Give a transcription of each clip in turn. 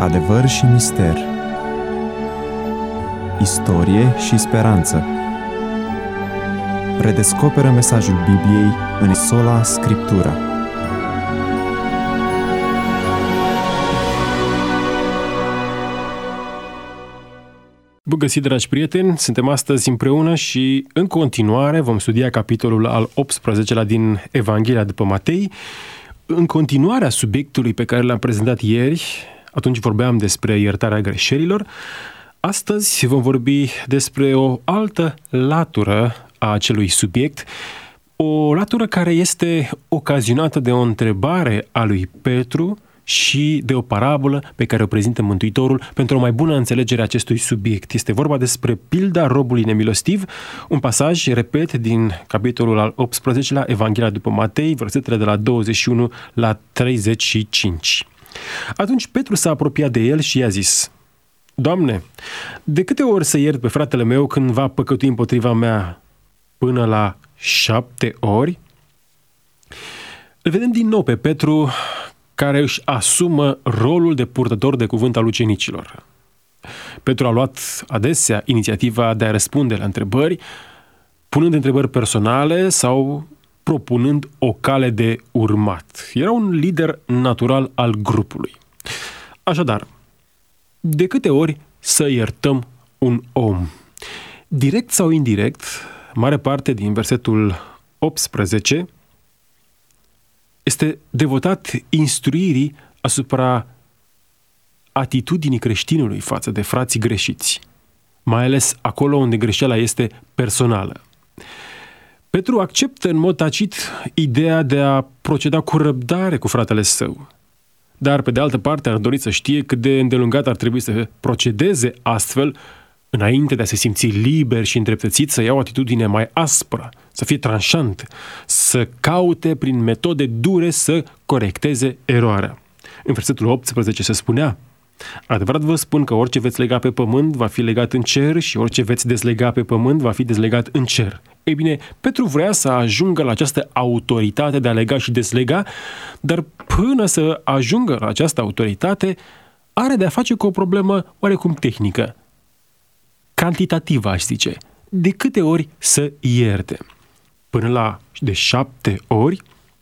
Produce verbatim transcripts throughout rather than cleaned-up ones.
Adevăr și mister, istorie și speranță. Redescoperă mesajul Bibliei în sola Scriptura. Bun găsit, dragi prieteni! Suntem astăzi împreună și în continuare vom studia capitolul al optsprezecelea din Evanghelia după Matei. În continuarea subiectului pe care l-am prezentat ieri, atunci vorbeam despre iertarea greșelilor. Astăzi vom vorbi despre o altă latură a acelui subiect, o latură care este ocazionată de o întrebare a lui Petru și de o parabolă pe care o prezintă Mântuitorul pentru o mai bună înțelegere a acestui subiect. Este vorba despre pilda robului nemilostiv, un pasaj, repet, din capitolul al optsprezecelea, Evanghelia după Matei, versetele de la douăzeci și unu la treizeci și cinci. Atunci Petru s-a apropiat de el și i-a zis: Doamne, de câte ori să iert pe fratele meu când va păcătui împotriva mea? Până la șapte ori? Îl vedem din nou pe Petru care își asumă rolul de purtător de cuvânt al ucenicilor. Petru a luat adesea inițiativa de a răspunde la întrebări, punând întrebări personale sau propunând o cale de urmat. Era un lider natural al grupului. Așadar, de câte ori să iertăm un om? Direct sau indirect, mare parte din versetul optsprezece este devotat instruirii asupra atitudinii creștinului față de frații greșiți, mai ales acolo unde greșeala este personală. Petru acceptă în mod tacit ideea de a proceda cu răbdare cu fratele său, dar pe de altă parte ar dori să știe cât de îndelungat ar trebui să procedeze astfel înainte de a se simți liber și îndreptățit să ia o atitudine mai aspră, să fie tranșant, să caute prin metode dure să corecteze eroarea. În versetul optsprezece se spunea: adevărat vă spun că orice veți lega pe pământ va fi legat în cer și orice veți dezlega pe pământ va fi dezlegat în cer. Ei bine, Petru vrea să ajungă la această autoritate de a lega și dezlega, dar până să ajungă la această autoritate are de a face cu o problemă oarecum tehnică, cantitativă, aș zice. De câte ori să ierte? Până la de șapte ori.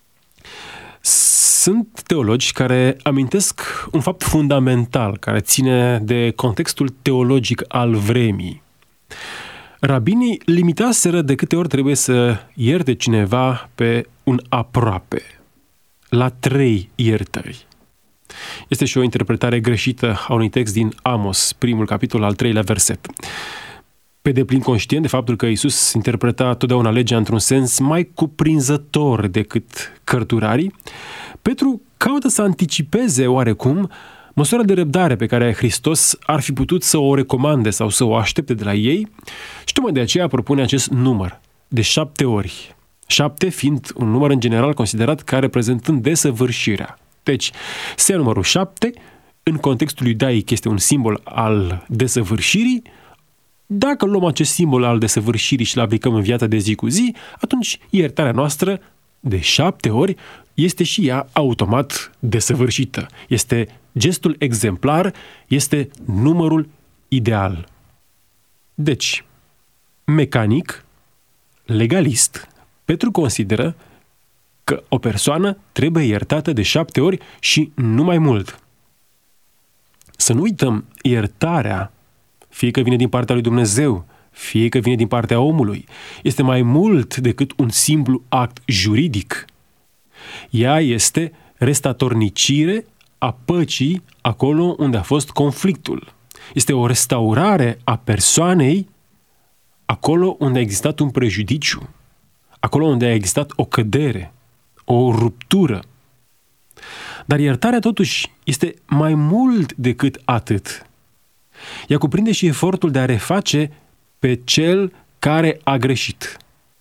Sunt teologi care amintesc un fapt fundamental care ține de contextul teologic al vremii. Rabinii limitaseră de câte ori trebuie să ierte cineva pe un aproape, la trei iertări. Este și o interpretare greșită a unui text din Amos, primul capitol, al treilea verset. Pe deplin conștient de faptul că Iisus interpreta totdeauna legea într-un sens mai cuprinzător decât cărturarii, Petru caută să anticipeze oarecum măsura de răbdare pe care Hristos ar fi putut să o recomande sau să o aștepte de la ei și tocmai de aceea propune acest număr de șapte ori. Șapte fiind un număr în general considerat ca reprezentând desăvârșirea. Deci, se ia numărul șapte, în contextul iudaic este un simbol al desăvârșirii. Dacă luăm acest simbol al desăvârșirii și îl aplicăm în viața de zi cu zi, atunci iertarea noastră de șapte ori este și ea automat desăvârșită. Este gestul exemplar, este numărul ideal. Deci, mecanic, legalist, Petru consideră că o persoană trebuie iertată de șapte ori și nu mai mult. Să nu uităm, iertarea, fie că vine din partea lui Dumnezeu, fie că vine din partea omului, este mai mult decât un simplu act juridic. Ea este restatornicire a păcii acolo unde a fost conflictul. Este o restaurare a persoanei acolo unde a existat un prejudiciu, acolo unde a existat o cădere, o ruptură. Dar iertarea totuși este mai mult decât atât. Ea cuprinde și efortul de a reface pe cel care a greșit.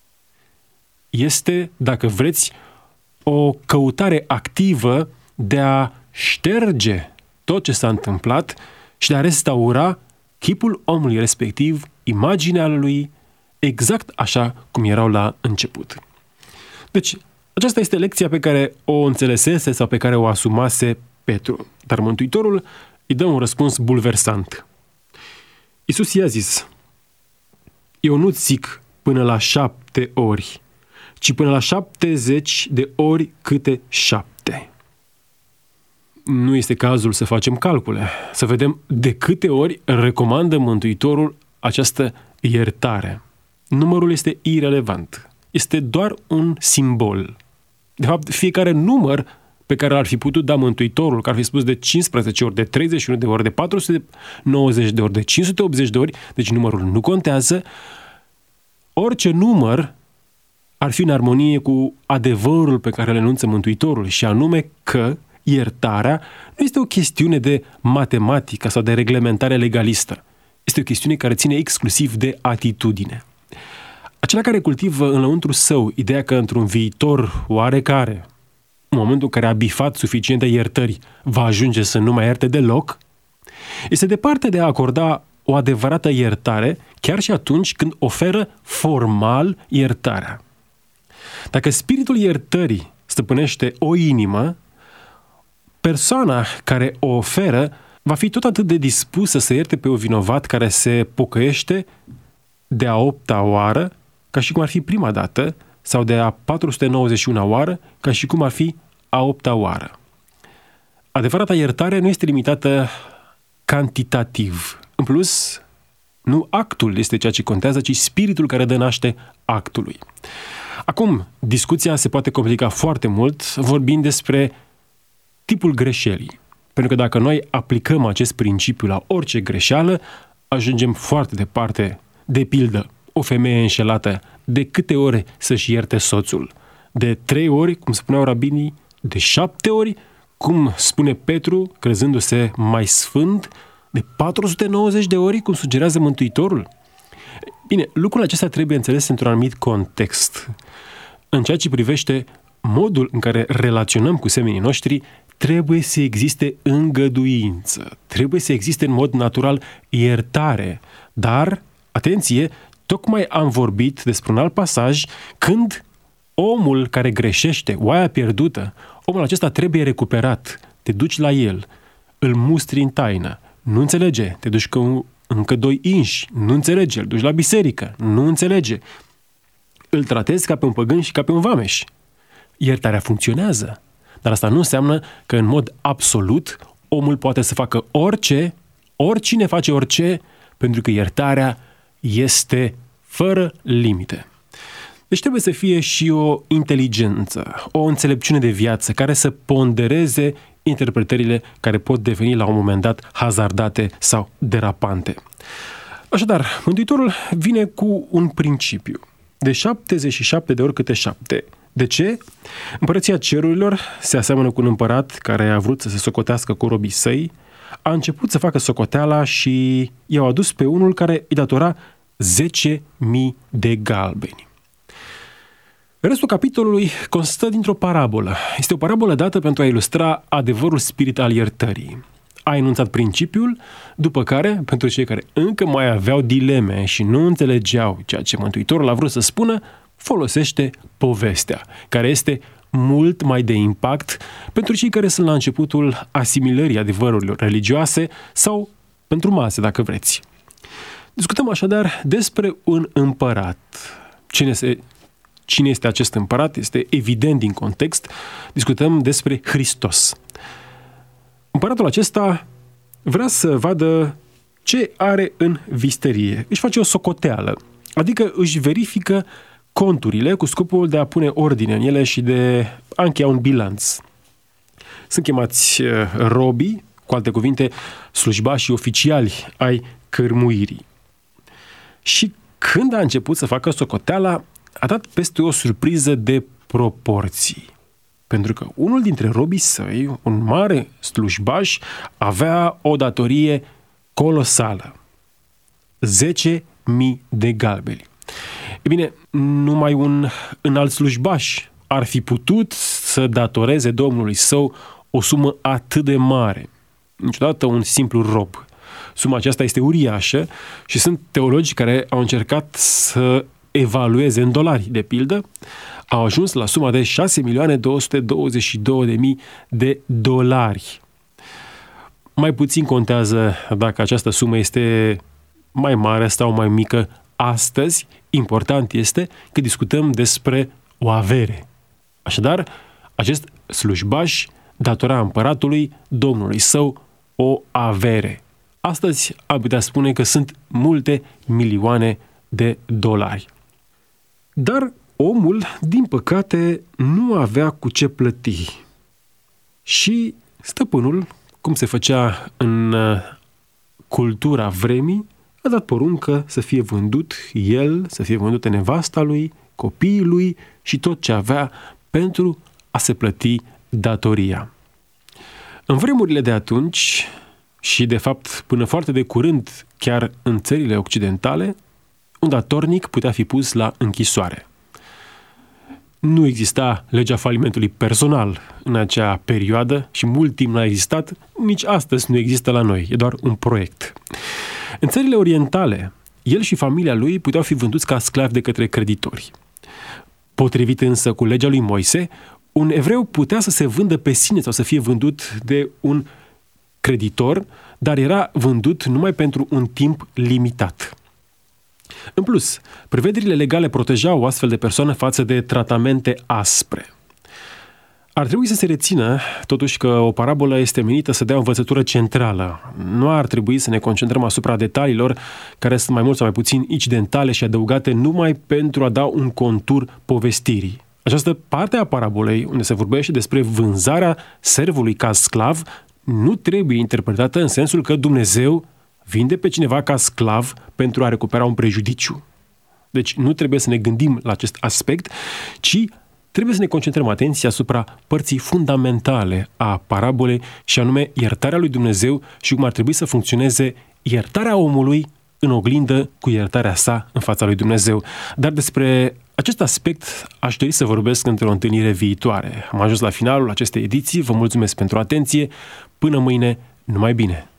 Este, dacă vreți, o căutare activă de a șterge tot ce s-a întâmplat și de a restaura chipul omului respectiv, imaginea lui, exact așa cum erau la început. Deci, aceasta este lecția pe care o înțelesese sau pe care o asumase Petru. Dar Mântuitorul îi dă un răspuns bulversant. Iisus i-a zis: eu nu-ți zic până la șapte ori, ci până la șaptezeci de ori câte șapte. Nu este cazul să facem calcule, să vedem de câte ori recomandă Mântuitorul această iertare. Numărul este irelevant. Este doar un simbol. De fapt, fiecare număr pe care l-ar fi putut da Mântuitorul, că ar fi spus de cincisprezece ori, de treizeci și unu de ori, de patru sute nouăzeci de ori, de cinci sute optzeci de ori, deci numărul nu contează, orice număr ar fi în armonie cu adevărul pe care îl enunță Mântuitorul, și anume că iertarea nu este o chestiune de matematică sau de reglementare legalistă. Este o chestiune care ține exclusiv de atitudine. Acela care cultivă înăuntru său ideea că într-un viitor oarecare, în momentul în care a bifat suficiente iertări, va ajunge să nu mai ierte deloc, este departe de a acorda o adevărată iertare chiar și atunci când oferă formal iertarea. Dacă spiritul iertării stăpânește o inimă, persoana care o oferă va fi tot atât de dispusă să ierte pe un vinovat care se pocăiește de a opta oară, ca și cum ar fi prima dată, sau de a patru sute nouăzeci și unu oară, ca și cum ar fi a opta oară. Adevărata iertare nu este limitată cantitativ. În plus, nu actul este ceea ce contează, ci spiritul care dă naște actului. Acum, discuția se poate complica foarte mult vorbind despre tipul greșelii. Pentru că dacă noi aplicăm acest principiu la orice greșeală, ajungem foarte departe. De pildă, o femeie înșelată, de câte ori să-și ierte soțul? De trei ori, cum spuneau rabinii, de șapte ori, cum spune Petru, crezându-se mai sfânt, de patru sute nouăzeci de ori, cum sugerează Mântuitorul? Bine, lucrul acesta trebuie înțeles într-un anumit context. În ceea ce privește modul în care relaționăm cu semenii noștri, trebuie să existe îngăduință, trebuie să existe în mod natural iertare. Dar, atenție, tocmai am vorbit despre un alt pasaj când omul care greșește, oaia pierdută, omul acesta trebuie recuperat. Te duci la el, îl mustri în taină, nu înțelege, te duci cu încă doi inși, nu înțelege, îl duci la biserică, nu înțelege. Îl tratezi ca pe un păgân și ca pe un vameș. Iertarea funcționează, dar asta nu înseamnă că în mod absolut omul poate să facă orice, oricine face orice, pentru că iertarea este fără limite. Deci trebuie să fie și o inteligență, o înțelepciune de viață care să pondereze interpretările care pot deveni la un moment dat hazardate sau derapante. Așadar, Mântuitorul vine cu un principiu de șaptezeci și șapte de ori câte șapte. De ce? Împărăția cerurilor se aseamănă cu un împărat care a vrut să se socotească cu robii săi, a început să facă socoteala și i-au adus pe unul care îi datora zece mii de galbeni. Restul capitolului constă dintr-o parabolă. Este o parabolă dată pentru a ilustra adevărul spirit al iertării. A enunțat principiul, după care, pentru cei care încă mai aveau dileme și nu înțelegeau ceea ce Mântuitorul a vrut să spună, folosește povestea, care este mult mai de impact pentru cei care sunt la începutul asimilării adevărurilor religioase sau pentru mase, dacă vreți. Discutăm așadar despre un împărat. Cine, se, cine este acest împărat? Este evident din context. Discutăm despre Hristos. Împăratul acesta vrea să vadă ce are în visterie. Își face o socoteală, adică își verifică conturile cu scopul de a pune ordine în ele și de a încheia un bilanț. Sunt chemați robii, cu alte cuvinte, slujbașii oficiali ai cărmuirii. Și când a început să facă socoteala, a dat peste o surpriză de proporții. Pentru că unul dintre robii săi, un mare slujbaș, avea o datorie colosală. zece mii de galbeni. E bine, numai un înalt slujbaș ar fi putut să datoreze domnului său o sumă atât de mare. Niciodată un simplu rob. Suma aceasta este uriașă și sunt teologi care au încercat să evalueze în dolari, de pildă, au ajuns la suma de șase milioane două sute douăzeci și două de mii de dolari. Mai puțin contează dacă această sumă este mai mare sau mai mică astăzi. Important este că discutăm despre o avere. Așadar, acest slujbaș datora împăratului, domnului său, o avere. Astăzi am putea spune că sunt multe milioane de dolari. Dar omul, din păcate, nu avea cu ce plăti. Și stăpânul, cum se făcea în cultura vremii, a dat poruncă să fie vândut el, să fie vândută nevasta lui, copiii lui și tot ce avea pentru a se plăti datoria. În vremurile de atunci și, de fapt, până foarte de curând, chiar în țările occidentale, un datornic putea fi pus la închisoare. Nu exista legea falimentului personal în acea perioadă și mult timp n-a existat, nici astăzi nu există la noi, e doar un proiect. În țările orientale, el și familia lui puteau fi vânduți ca sclavi de către creditori. Potrivit însă cu legea lui Moise, un evreu putea să se vândă pe sine sau să fie vândut de un creditor, dar era vândut numai pentru un timp limitat. În plus, prevederile legale protejau o astfel de persoană față de tratamente aspre. Ar trebui să se rețină, totuși, că o parabolă este menită să dea o învățătură centrală. Nu ar trebui să ne concentrăm asupra detaliilor care sunt mai mult sau mai puțin incidentale și adăugate numai pentru a da un contur povestirii. Această parte a parabolei, unde se vorbește despre vânzarea servului ca sclav, nu trebuie interpretată în sensul că Dumnezeu vinde pe cineva ca sclav pentru a recupera un prejudiciu. Deci nu trebuie să ne gândim la acest aspect, ci trebuie să ne concentrăm atenția asupra părții fundamentale a parabolei și anume iertarea lui Dumnezeu și cum ar trebui să funcționeze iertarea omului în oglindă cu iertarea sa în fața lui Dumnezeu. Dar despre acest aspect aș dori să vorbesc într-o întâlnire viitoare. Am ajuns la finalul acestei ediții, vă mulțumesc pentru atenție, până mâine, numai bine!